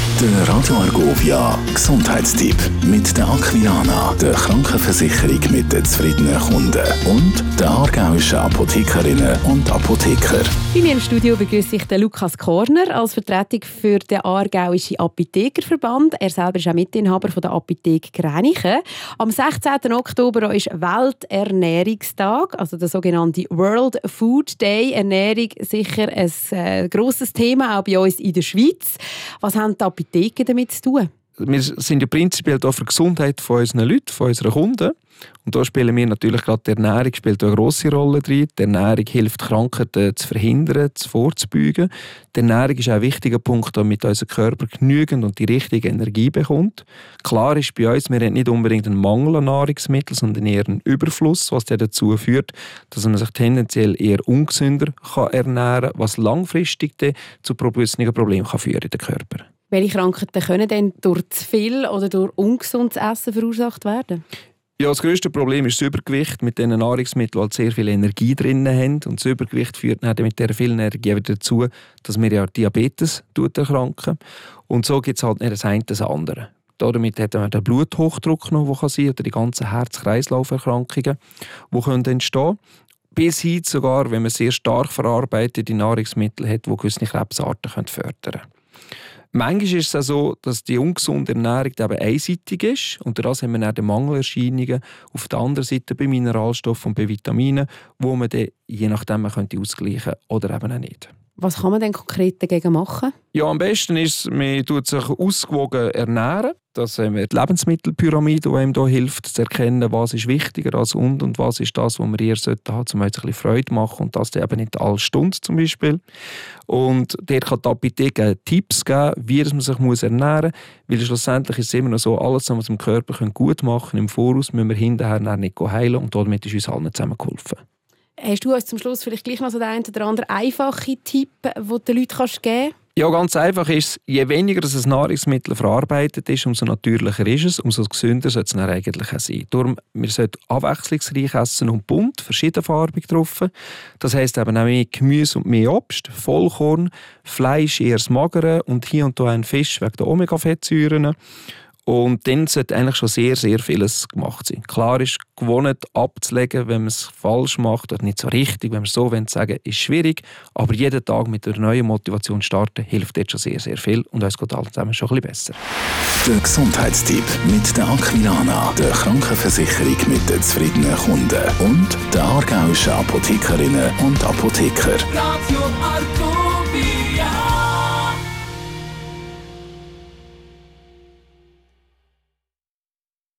Der Radio Argovia Gesundheitstipp mit der Aquilana, der Krankenversicherung mit den zufriedenen Kunden und der aargauischen Apothekerinnen und Apotheker. Bei mir im Studio begrüße ich den Lukas Korner als Vertretung für den aargauischen Apothekerverband. Er selber ist auch Mitinhaber von der Apotheke Gränichen. Am 16. Oktober ist Welternährungstag, also der sogenannte World Food Day. Ernährung sicher ein grosses Thema, auch bei uns in der Schweiz. Was haben die Apotheken damit zu tun? Wir sind ja prinzipiell hier für die Gesundheit von unseren Leuten, von unseren Kunden. Und da spielen wir natürlich gerade die Ernährung spielt eine grosse Rolle drin. Die Ernährung hilft, Krankheiten zu verhindern, vorzubeugen. Die Ernährung ist auch ein wichtiger Punkt, damit unser Körper genügend und die richtige Energie bekommt. Klar ist bei uns, wir haben nicht unbedingt einen Mangel an Nahrungsmitteln, sondern eher einen Überfluss, was dazu führt, dass man sich tendenziell eher ungesünder ernähren kann, was langfristig zu gewissen Problemen führen in den Körper. Welche Krankheiten können denn durch zu viel oder durch ungesundes Essen verursacht werden? Ja, das grösste Problem ist das Übergewicht mit diesen Nahrungsmitteln, die sehr viel Energie drin haben. Und das Übergewicht führt dann mit dieser vielen Energie wieder dazu, dass wir ja Diabetes erkranken. Und so gibt es halt nicht das eine das andere. Damit hat man den Bluthochdruck noch, der sein kann, oder die ganzen Herz-Kreislauf-Erkrankungen, die entstehen können. Bis hin sogar, wenn man sehr stark verarbeitete Nahrungsmittel hat, die gewisse Krebsarten fördern können. Manchmal ist es auch so, dass die ungesunde Ernährung eben einseitig ist und dadurch haben wir dann die Mangelerscheinungen auf der anderen Seite bei Mineralstoffen und bei Vitaminen, wo man dann je nachdem man könnte ausgleichen oder eben auch nicht. Was kann man denn konkret dagegen machen? Ja, am besten ist, man tut sich ausgewogen ernähren. Das haben wir die Lebensmittelpyramide, die einem hier hilft, zu erkennen, was ist wichtiger als und was ist das, was wir eher haben sollten, um uns ein bisschen Freude machen und das eben nicht alle Stunden zum Beispiel. Und der kann die Apotheke Tipps geben, wie man sich ernähren muss, weil schlussendlich ist es immer noch so, alles, was wir im Körper gut machen können, im Voraus müssen wir hinterher nicht heilen und damit ist uns allen zusammen geholfen. Hast du uns zum Schluss vielleicht gleich noch so den einen oder anderen einfachen Tipp, den du den Leuten geben kannst? Ja, ganz einfach ist es, je weniger ein Nahrungsmittel verarbeitet ist, umso natürlicher ist es, umso gesünder sollte es dann eigentlich auch sein. Darum, wir sollten abwechslungsreich essen und bunt, verschiedenfarbig drauf. Das heisst eben auch mehr Gemüse und mehr Obst, Vollkorn, Fleisch eher das Magere und hier und da ein Fisch wegen der Omega-Fettsäuren. Und dann sollte eigentlich schon sehr, sehr vieles gemacht sein. Klar ist, gewohnt abzulegen, wenn man es falsch macht oder nicht so richtig, wenn man es so sagen ist schwierig. Aber jeden Tag mit einer neuen Motivation starten, hilft jetzt schon sehr, sehr viel. Und uns geht alles zusammen schon ein bisschen besser. Der Gesundheitstipp mit der Aquilana, der Krankenversicherung mit den zufriedenen Kunden und der aargauischen Apothekerinnen und Apotheker. Radio Argovia.